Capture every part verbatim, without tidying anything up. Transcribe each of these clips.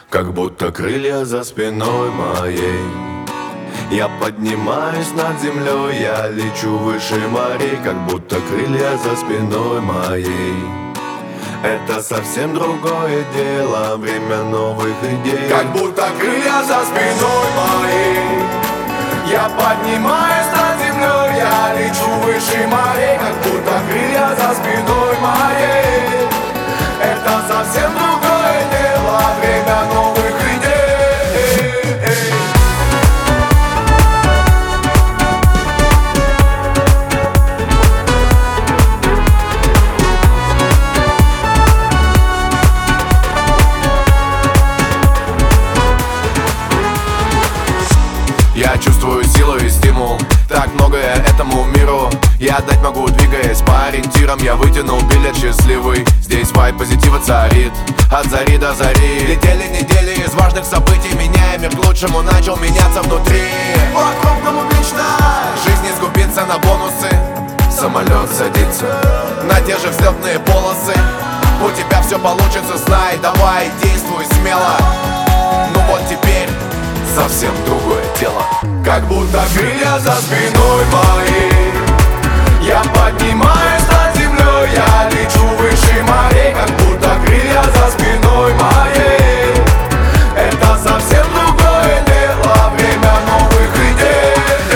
Как будто крылья за спиной моей. Я поднимаюсь над землей, я лечу выше морей. Как будто крылья за спиной моей. Это совсем другое дело, время новых идей. Как будто крылья за спиной моей. Я поднимаюсь над землей, я лечу выше морей. Как будто крылья за спиной моей. Это совсем другое дело, время новых идей. Я чувствую силу и стимул, так многое этому миру я отдать могу, двигаясь по ориентирам. Я вытянул билет счастливый, здесь вайб позитива царит от зари до зари. Летели недели из важных событий, меняя мир к лучшему, начал меняться внутри. По-крупному мечта, жизнь не скупится на бонусы. Самолет садится на те же взлетные полосы. У тебя все получится, знай, давай, действуй смело. Ну вот теперь совсем другое дело. Как будто крылья за спиной моей. Я поднимаюсь над землей, я лечу выше морей. Как будто крылья за спиной моей. Это совсем другое дело, время новых идей.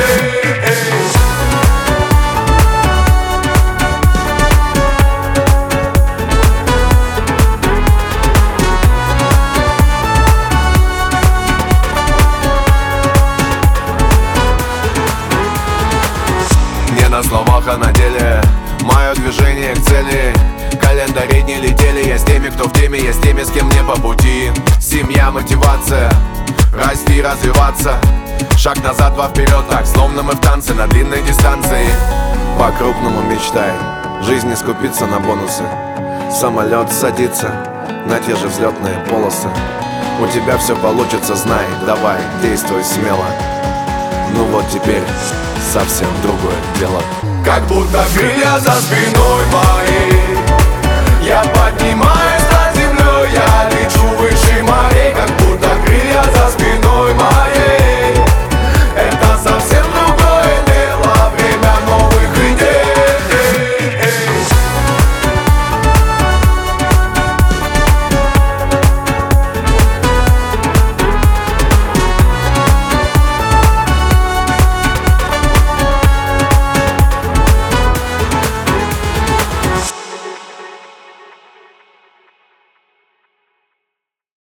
На словах, а на деле мое движение к цели. Календари не летели, я с теми, кто в теме, я с теми, с кем не по пути. Семья, мотивация, расти, развиваться. Шаг назад, два вперед, так, словно мы в танце на длинной дистанции. По-крупному мечтай, жизнь не скупится на бонусы. Самолет садится на те же взлетные полосы. У тебя все получится, знай, давай, действуй смело. Ну вот теперь совсем другое дело. Как будто крылья за спиной моей. Я поднимаюсь